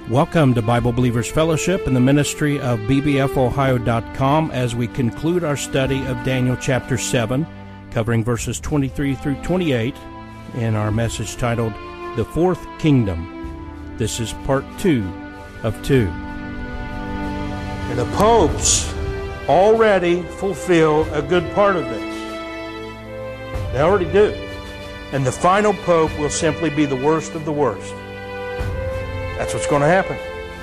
Welcome to Bible Believers Fellowship and the ministry of bbfohio.com as we conclude our study of Daniel chapter 7, covering verses 23 through 28 in our message titled, The Fourth Kingdom. This is part 2 of 2. And the popes already fulfill a good part of this. They already do. And the final pope will simply be the worst of the worst. That's what's going to happen.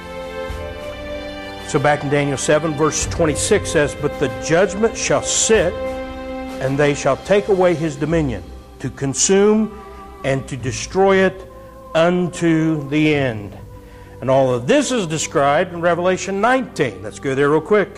So back in Daniel 7, verse 26 says, But the judgment shall sit, and they shall take away his dominion, to consume and to destroy it unto the end. And all of this is described in Revelation 19. Let's go there real quick.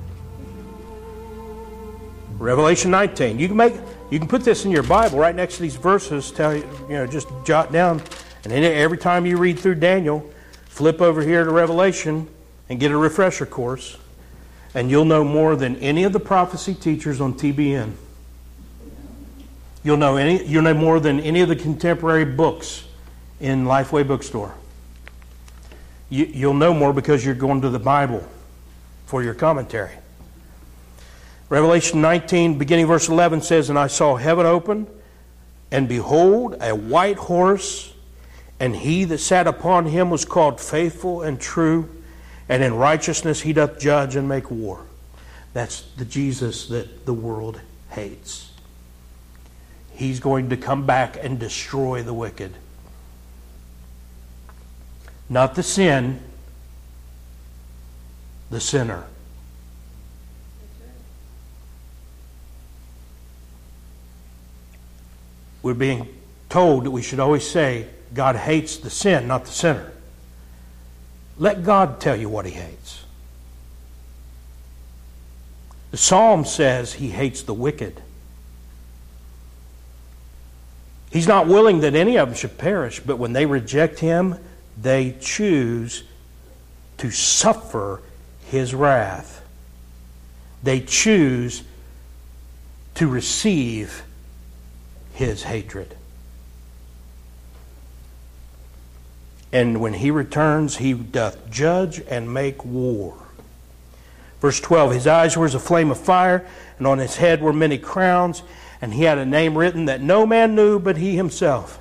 Revelation 19. You can put this in your Bible right next to these verses. Just jot down. And then every time you read through Daniel, flip over here to Revelation and get a refresher course, and you'll know more than any of the prophecy teachers on TBN. You'll know more than any of the contemporary books in Lifeway Bookstore. You'll know more because you're going to the Bible for your commentary. Revelation 19, beginning verse 11 says, And I saw heaven open, and behold, a white horse, and he that sat upon him was called Faithful and True, and in righteousness he doth judge and make war. That's the Jesus that the world hates. He's going to come back and destroy the wicked. Not the sin, the sinner. We're being told that we should always say, God hates the sin, not the sinner. Let God tell you what He hates. The Psalm says He hates the wicked. He's not willing that any of them should perish, but when they reject Him, they choose to suffer His wrath. They choose to receive His hatred. And when He returns, He doth judge and make war. Verse 12, His eyes were as a flame of fire, and on His head were many crowns, and He had a name written that no man knew but He Himself.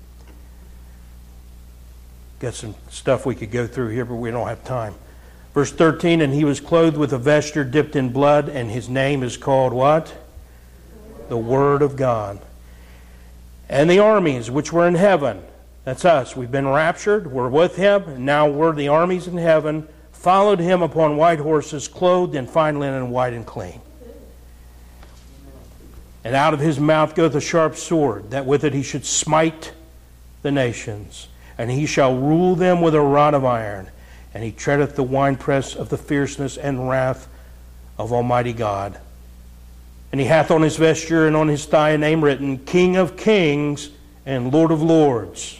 Got some stuff we could go through here, but we don't have time. Verse 13, And He was clothed with a vesture dipped in blood, and His name is called what? The Word of God. And the armies which were in heaven, that's us. We've been raptured. We're with Him. And now we're the armies in heaven. Followed Him upon white horses, clothed in fine linen, white and clean. And out of His mouth goeth a sharp sword, that with it He should smite the nations. And He shall rule them with a rod of iron. And He treadeth the winepress of the fierceness and wrath of Almighty God. And He hath on His vesture and on His thigh a name written, King of Kings and Lord of Lords.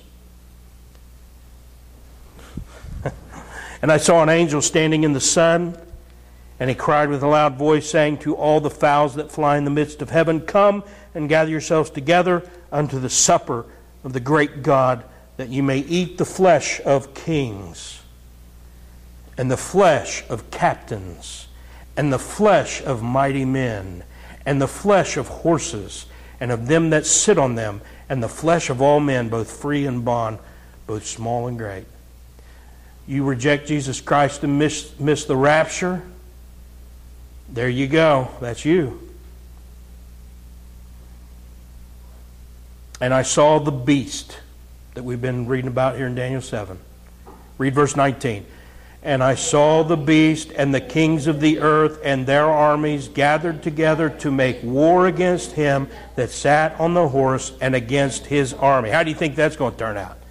And I saw an angel standing in the sun, and he cried with a loud voice, saying to all the fowls that fly in the midst of heaven, Come and gather yourselves together unto the supper of the great God, that you may eat the flesh of kings, and the flesh of captains, and the flesh of mighty men, and the flesh of horses, and of them that sit on them, and the flesh of all men, both free and bond, both small and great. You reject Jesus Christ and miss the rapture, there you go. That's you. And I saw the beast that we've been reading about here in Daniel 7. Read verse 19. And I saw the beast and the kings of the earth and their armies gathered together to make war against him that sat on the horse and against his army. How do you think that's going to turn out?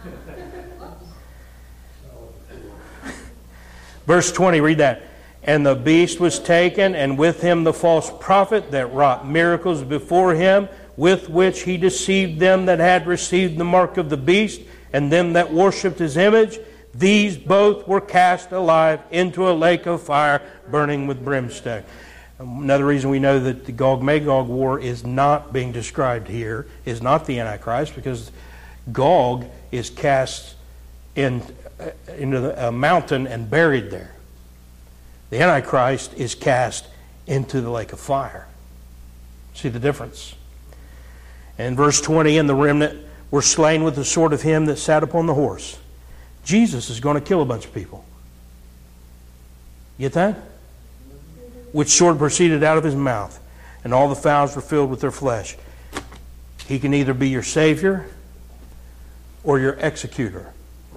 Verse 20, read that. And the beast was taken, and with him the false prophet that wrought miracles before him, with which he deceived them that had received the mark of the beast, and them that worshipped his image. These both were cast alive into a lake of fire, burning with brimstone. Another reason we know that the Gog-Magog war is not being described here, is not the Antichrist, because Gog is cast into a mountain and buried there. The Antichrist is cast into the lake of fire. See the difference? And verse 20, and the remnant were slain with the sword of him that sat upon the horse. Jesus is going to kill a bunch of people. Get that? Which sword proceeded out of his mouth, and all the fowls were filled with their flesh. He can either be your Savior or your executor.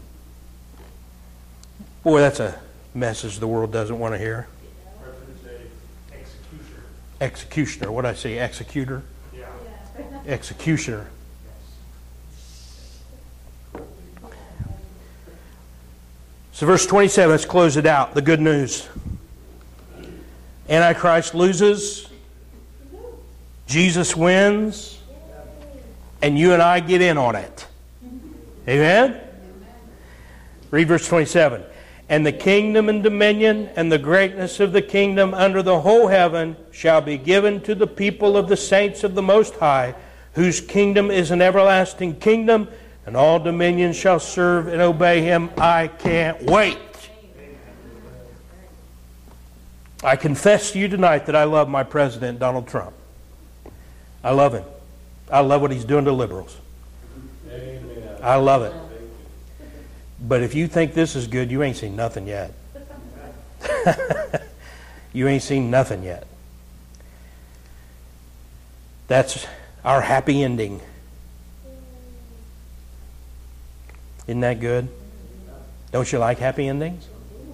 Boy, that's a message the world doesn't want to hear. Executioner. What did I say? Executor? Yeah. Executioner. So verse 27, let's close it out. The good news. Antichrist loses. Jesus wins. And you and I get in on it. Amen? Read verse 27. And the kingdom and dominion and the greatness of the kingdom under the whole heaven shall be given to the people of the saints of the Most High, whose kingdom is an everlasting kingdom, and all dominions shall serve and obey him. I can't wait. I confess to you tonight that I love my president, Donald Trump. I love him. I love what he's doing to liberals. Amen. I love it. But if you think this is good, you ain't seen nothing yet. You ain't seen nothing yet. That's our happy ending. Isn't that good? Don't you like happy endings?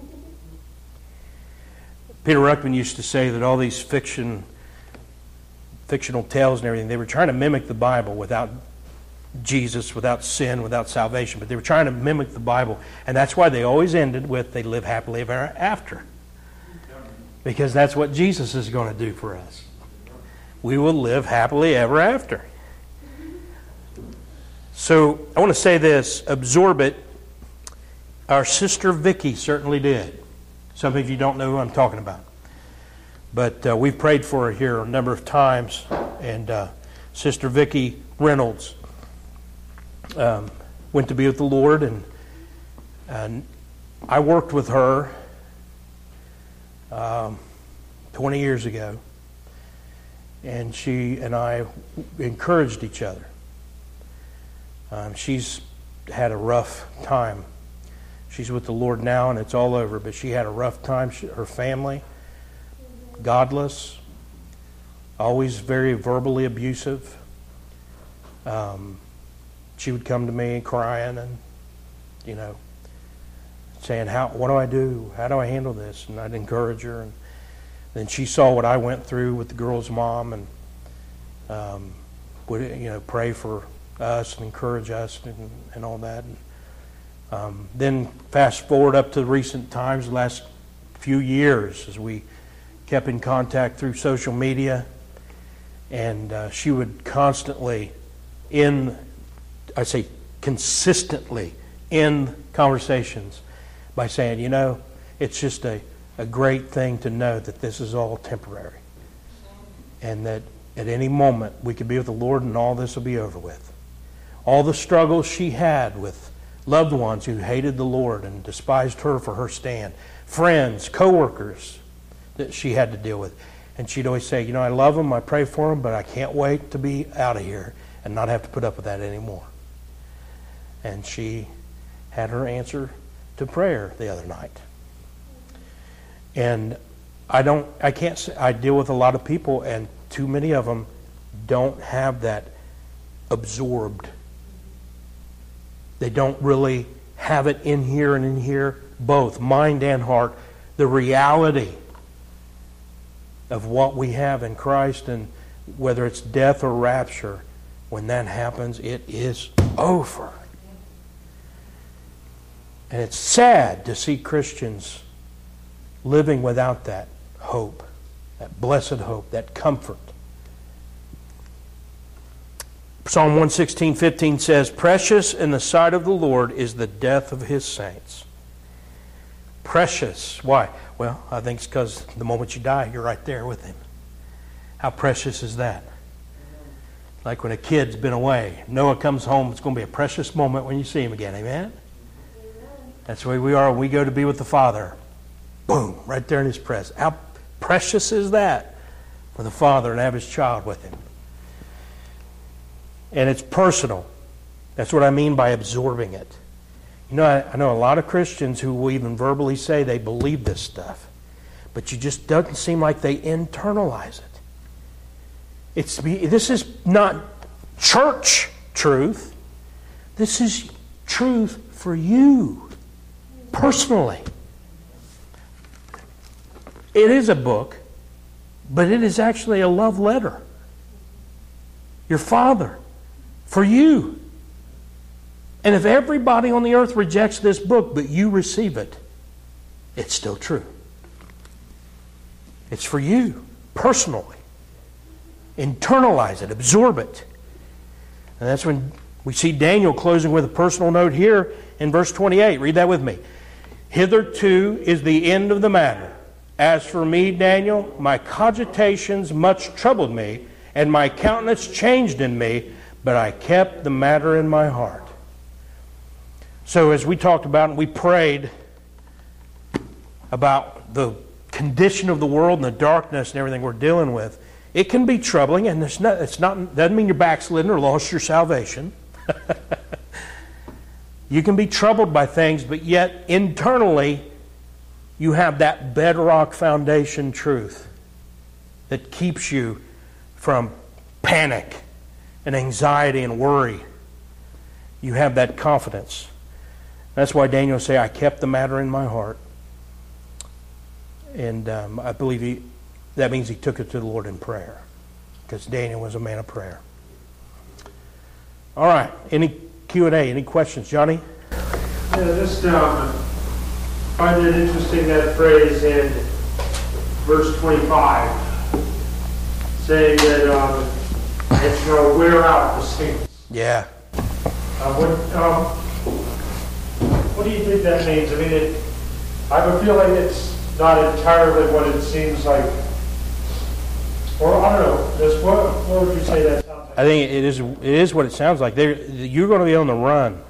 Peter Ruckman used to say that all these fictional tales and everything, they were trying to mimic the Bible without Jesus, without sin, without salvation. But they were trying to mimic the Bible. And that's why they always ended with, they live happily ever after. Because that's what Jesus is going to do for us. We will live happily ever after. So I want to say this, absorb it. Our sister Vicky certainly did. Some of you don't know who I'm talking about. But we've prayed for her here a number of times. And Sister Vicky Reynolds went to be with the Lord. And I worked with her 20 years ago. And she and I encouraged each other. She's had a rough time. She's with the Lord now, and it's all over. But she had a rough time. Her family, godless, always very verbally abusive. She would come to me crying and, saying, what do I do? How do I handle this? And I'd encourage her. And then she saw what I went through with the girl's mom and would, pray for us and encourage us and all that. And, then fast forward up to the recent times, the last few years, as we kept in contact through social media, and she would constantly consistently end conversations by saying, it's just a great thing to know that this is all temporary, and that at any moment we could be with the Lord and all this will be over with. All the struggles she had with loved ones who hated the Lord and despised her for her stand, friends, co-workers that she had to deal with. And she'd always say, I love them, I pray for them, but I can't wait to be out of here and not have to put up with that anymore. And she had her answer to prayer the other night. And I deal with a lot of people, and too many of them don't have that absorbed. They don't really have it in here and in here, both mind and heart, the reality of what we have in Christ, and whether it's death or rapture, when that happens, it is over. And it's sad to see Christians living without that hope, that blessed hope, that comfort. Psalm 116:15 says, "Precious in the sight of the Lord is the death of his saints." Precious. Why? Well, I think it's because the moment you die, you're right there with him. How precious is that? Like when a kid's been away. Noah comes home, it's going to be a precious moment when you see him again. Amen? That's the way we are when we go to be with the Father. Boom, right there in His presence. How precious is that for the Father and have His child with Him? And it's personal. That's what I mean by absorbing it. You know, I know a lot of Christians who will even verbally say they believe this stuff, but you just doesn't seem like they internalize it. This is not church truth. This is truth for you personally. It is a book, but it is actually a love letter. Your Father, for you. And if everybody on the earth rejects this book, but you receive it, it's still true. It's for you, personally. Internalize it, absorb it. And that's when we see Daniel closing with a personal note here in verse 28. Read that with me. Hitherto is the end of the matter. As for me, Daniel, my cogitations much troubled me, and my countenance changed in me, but I kept the matter in my heart. So as we talked about and we prayed about the condition of the world and the darkness and everything we're dealing with, it can be troubling, and doesn't mean you're backslidden or lost your salvation. You can be troubled by things, but yet internally you have that bedrock foundation truth that keeps you from panic and anxiety and worry. You have that confidence. That's why Daniel say, I kept the matter in my heart. And I believe that means he took it to the Lord in prayer, because Daniel was a man of prayer. All right. Any Q&A? Any questions? Johnny? Yeah, just find it interesting, that phrase in verse 25, saying that it's going to wear out the saints. Yeah. What do you think that means? I mean, I have a feeling it's not entirely what it seems like. Or I don't know. What would you say that sounds like? I think it is what it sounds like. You're going to be on the run.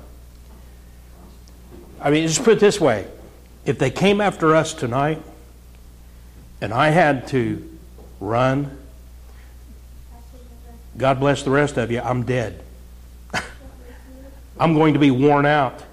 I mean, just put it this way. If they came after us tonight and I had to run, God bless the rest of you, I'm dead. I'm going to be worn out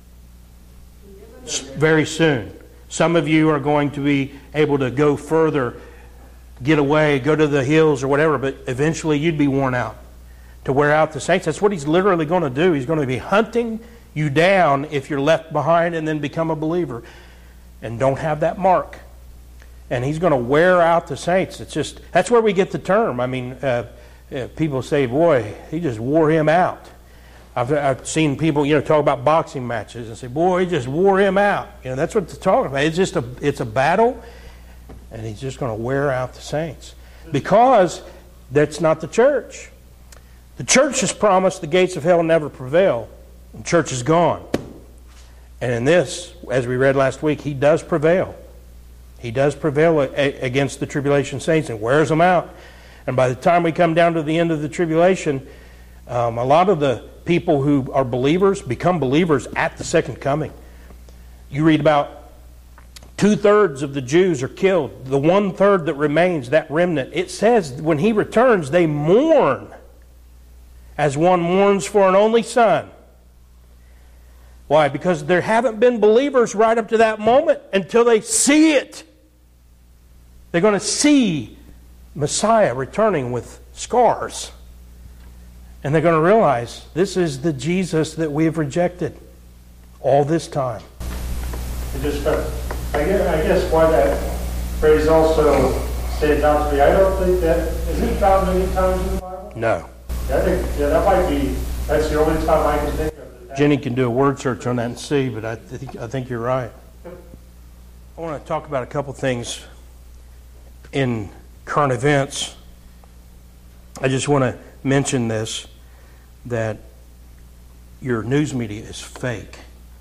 very soon. Some of you are going to be able to go further, get away, go to the hills or whatever, but eventually you'd be worn out to wear out the saints. That's what He's literally going to do. He's going to be hunting you down if you're left behind and then become a believer and don't have that mark. And He's going to wear out the saints. It's just, that's where we get the term. I mean, people say, boy, he just wore him out. I've seen people, talk about boxing matches and say, boy, he just wore him out. That's what they're talking about. It's just it's a battle, and He's just going to wear out the saints. Because that's not the church. The church has promised the gates of hell never prevail. The church is gone. And in this, as we read last week, He does prevail. He does prevail against the tribulation saints and wears them out. And by the time we come down to the end of the tribulation, a lot of the people who are believers become believers at the second coming. You read about 2/3 of the Jews are killed. The 1/3 that remains, that remnant, it says when He returns, they mourn as one mourns for an only son. Why? Because there haven't been believers right up to that moment until they see it. They're going to see Messiah returning with scars. And they're going to realize this is the Jesus that we have rejected all this time. I guess why that phrase also stands out to me, I don't think that, is it found many times in the Bible? No. I think, that's the only time I can think of it. Jenny can do a word search on that and see, but I think you're right. I want to talk about a couple things in current events. I just want to mention this, that your news media is fake.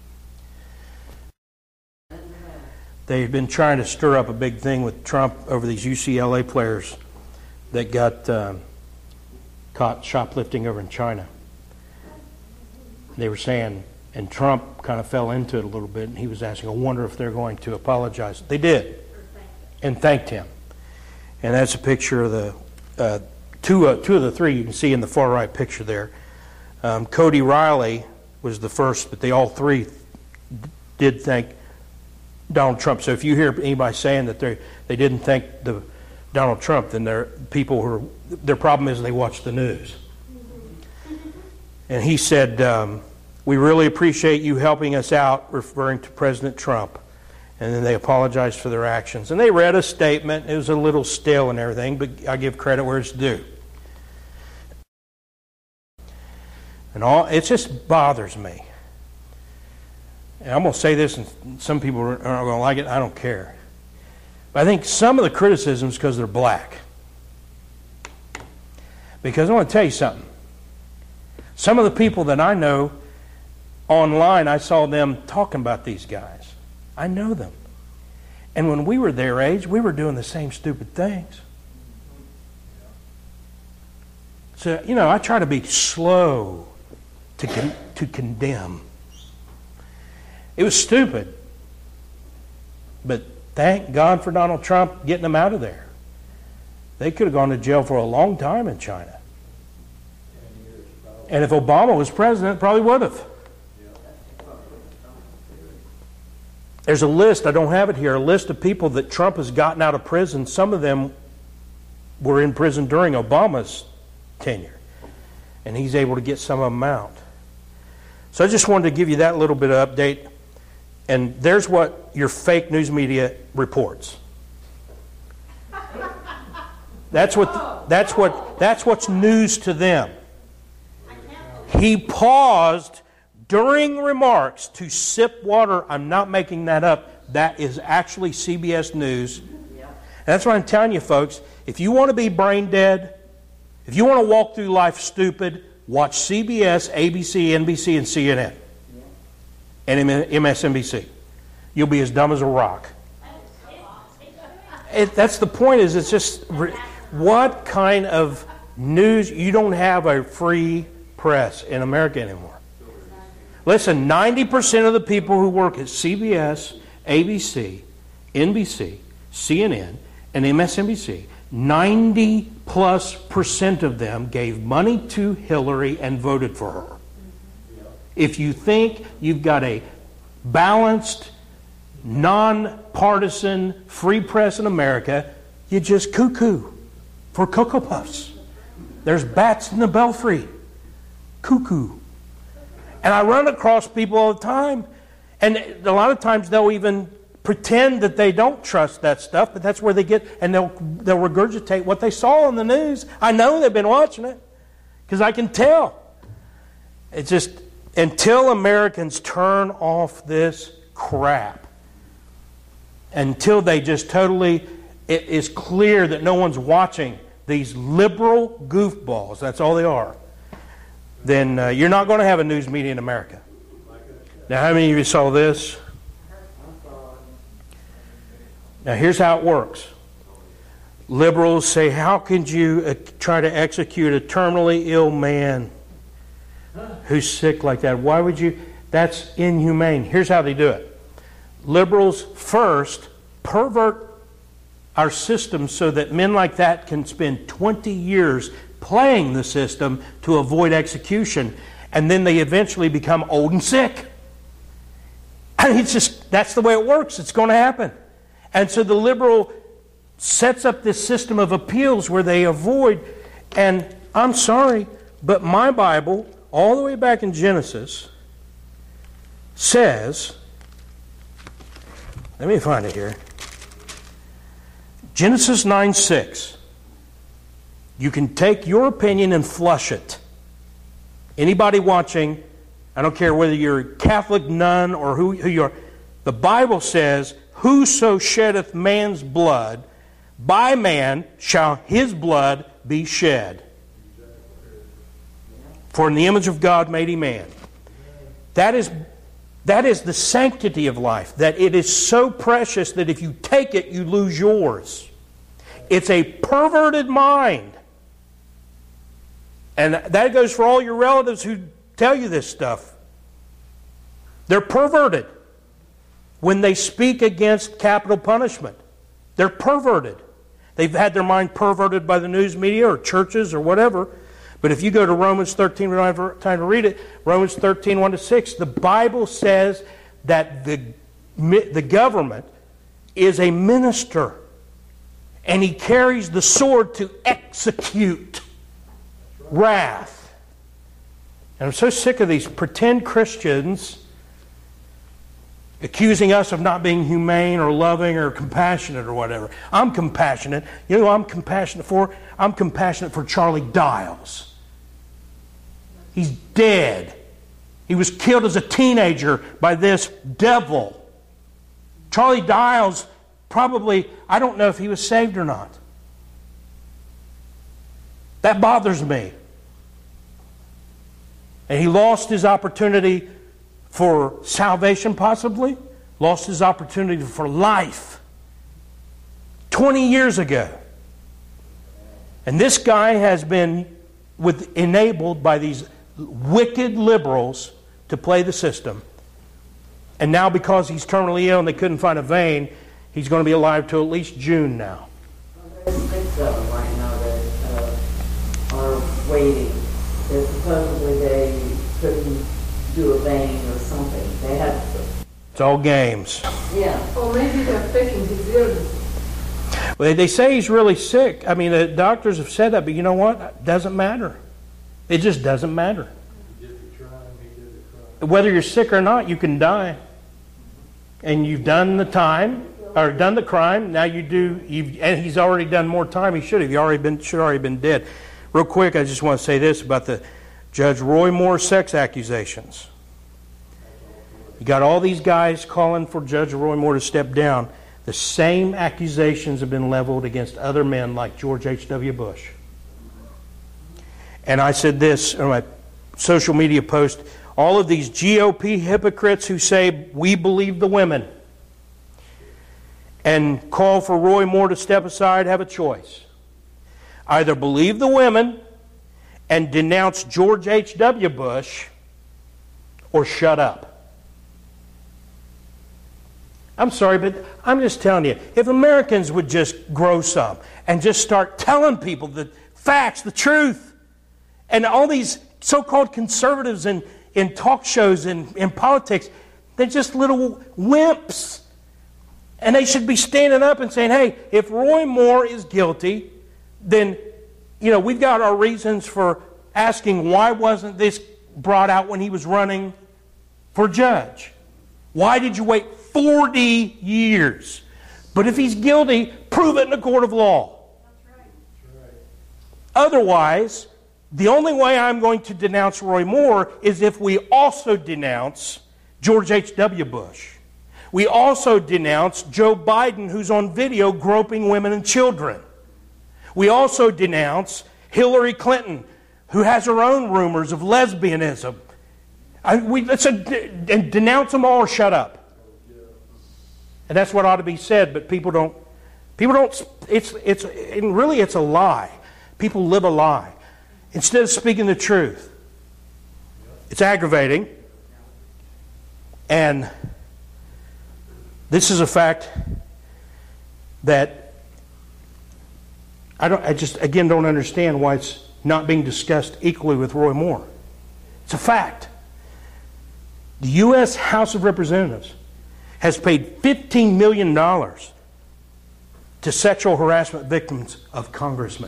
They've been trying to stir up a big thing with Trump over these UCLA players that got caught shoplifting over in China. They were saying, And Trump kind of fell into it a little bit, and he was asking, I wonder if they're going to apologize. They did, and thanked him. And that's a picture of the two of the three you can see in the far right picture there. Cody Riley was the first, but they all three did thank Donald Trump. So if you hear anybody saying that they didn't thank Donald Trump, then their problem is they watch the news. And he said, we really appreciate you helping us out, referring to President Trump. And then they apologized for their actions. And they read a statement. It was a little stale and everything, but I give credit where it's due. And it just bothers me. And I'm going to say this, and some people aren't going to like it. I don't care. But I think some of the criticism is because they're black. Because I want to tell you something. Some of the people that I know online, I saw them talking about these guys. I know them. And when we were their age, we were doing the same stupid things. So, I try to be slow to condemn. It was stupid. But thank God for Donald Trump getting them out of there. They could have gone to jail for a long time in China. And if Obama was president, probably would have. There's a list, I don't have it here, a list of people that Trump has gotten out of prison. Some of them were in prison during Obama's tenure. And he's able to get some of them out. So I just wanted to give you that little bit of update. And there's what your fake news media reports. That's what's news to them. He paused during remarks to sip water. I'm not making that up. That is actually CBS News. And that's what I'm telling you, folks. If you want to be brain dead, if you want to walk through life stupid, watch CBS, ABC, NBC, and CNN. And MSNBC. You'll be as dumb as a rock. That's the point, is it's just, what kind of news? You don't have a free press in America anymore. Listen, 90% of the people who work at CBS, ABC, NBC, CNN, and MSNBC, 90+% of them gave money to Hillary and voted for her. If you think you've got a balanced, non-partisan, free press in America, you just cuckoo for Cocoa Puffs. There's bats in the belfry. Cuckoo. And I run across people all the time, and a lot of times they'll even pretend that they don't trust that stuff, but that's where they get, and they'll regurgitate what they saw on the news. I know they've been watching it, because I can tell. It's just, until Americans turn off this crap, until they just totally, it is clear that no one's watching these liberal goofballs, that's all they are, then you're not going to have a news media in America. Now, how many of you saw this? Now, here's how it works. Liberals say, how could you try to execute a terminally ill man who's sick like that? Why would you? That's inhumane. Here's how they do it. Liberals first pervert our system so that men like that can spend 20 years playing the system to avoid execution, and then they eventually become old and sick. And it's just, that's the way it works. It's going to happen. And so the liberal sets up this system of appeals where they avoid, and I'm sorry, but my Bible, all the way back in Genesis, says, let me find it here, Genesis 9:6. You can take your opinion and flush it. Anybody watching, I don't care whether you're a Catholic nun or who you are, the Bible says, whoso sheddeth man's blood, by man shall his blood be shed. For in the image of God made he man. That is the sanctity of life, that it is so precious that if you take it, you lose yours. It's a perverted mind. And that goes for all your relatives who tell you this stuff. They're perverted when they speak against capital punishment. They're perverted. They've had their mind perverted by the news media or churches or whatever. But if you go to Romans 13, we don't have time to read it, Romans 13, 1-6, the Bible says that the government is a minister, and he carries the sword to execute wrath. And I'm so sick of these pretend Christians accusing us of not being humane or loving or compassionate or whatever. I'm compassionate. You know who I'm compassionate for? I'm compassionate for Charlie Dials. He's dead. He was killed as a teenager by this devil. Charlie Dials probably, I don't know if he was saved or not. That bothers me. And he lost his opportunity for salvation, possibly. Lost his opportunity for life 20 years ago. And this guy has been enabled by these wicked liberals to play the system. And now because he's terminally ill and they couldn't find a vein, he's going to be alive till at least June now. There's 6 of them right now that are waiting. That supposedly they couldn't do a vein or something. They had to. It's all games. Yeah. Or maybe they're faking his illness. Well, they say he's really sick. I mean, the doctors have said that, but you know what? It doesn't matter. It just doesn't matter. Whether you're sick or not, you can die. And you've done the time, or done the crime. Now you do, and he's already done more time. He should have. Should already been dead. Real quick, I just want to say this about the Judge Roy Moore sex accusations. You got all these guys calling for Judge Roy Moore to step down. The same accusations have been leveled against other men like George H.W. Bush. And I said this in my social media post, all of these GOP hypocrites who say, we believe the women, and call for Roy Moore to step aside, have a choice. Either believe the women and denounce George H.W. Bush, or shut up. I'm sorry, but I'm just telling you, if Americans would just grow some and just start telling people the facts, the truth, and all these so-called conservatives in talk shows and in politics, they're just little wimps. And they should be standing up and saying, hey, if Roy Moore is guilty, then, you know, we've got our reasons for asking why wasn't this brought out when he was running for judge? Why did you wait 40 years? But if he's guilty, prove it in a court of law. That's right. Otherwise, the only way I'm going to denounce Roy Moore is if we also denounce George H.W. Bush. We also denounce Joe Biden, who's on video groping women and children. We also denounce Hillary Clinton, who has her own rumors of lesbianism. And denounce them all or shut up. And that's what ought to be said, but people don't. It's a lie. People live a lie instead of speaking the truth. It's aggravating. And this is a fact that I just don't understand why it's not being discussed equally with Roy Moore. It's a fact. The U.S. House of Representatives has paid $15 million to sexual harassment victims of congressmen.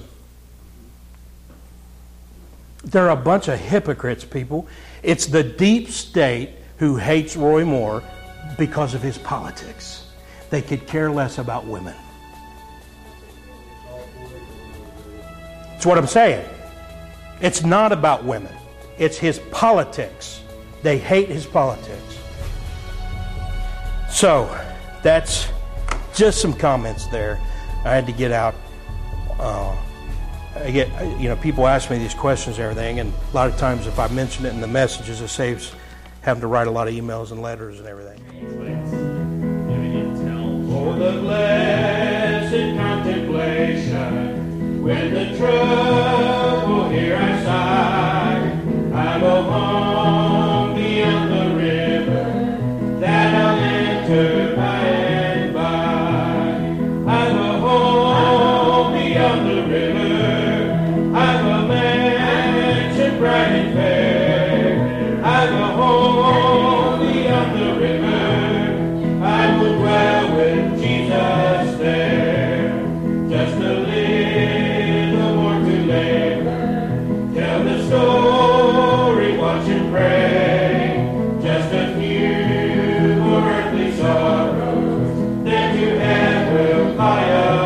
They're a bunch of hypocrites, people. It's the deep state who hates Roy Moore because of his politics. They could care less about women. That's what I'm saying. It's not about women. It's his politics. They hate his politics. So, that's just some comments there I had to get out. People ask me these questions and everything, and a lot of times if I mention it in the messages, it saves having to write a lot of emails and letters and everything. For the blessed contemplation, when the trouble here I sigh, I go home beyond the river. enter by and by. I've a home beyond the river. I've a mansion bright and fair. I've a home beyond the river. I will dwell with Jesus there. Just a little more to labor. Tell the story, watch and pray. Just a few more earthly sorrows, then to heaven will fly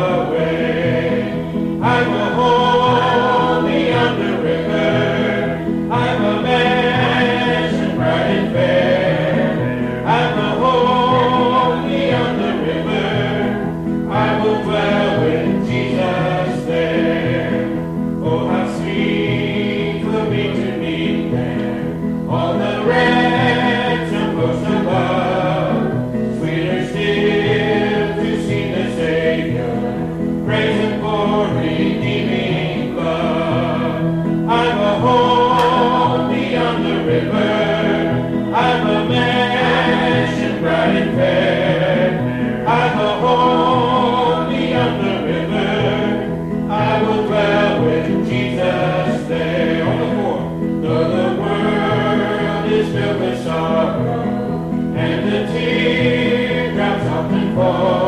away. I'm a home beyond the river. I'm a mansion bright and fair. I'm a home beyond the river. I will dwell with Jesus there. Oh, how sweet will be to meet there on the ransom post above. Sweeter still to see the Savior, praise Him for redeeming love. I'm a home beyond the river. I'm a mansion bright and fair. I'm a home beyond the river. I will dwell with Jesus there. On the fourth, though the world is filled with sorrow, and the teardrops often fall,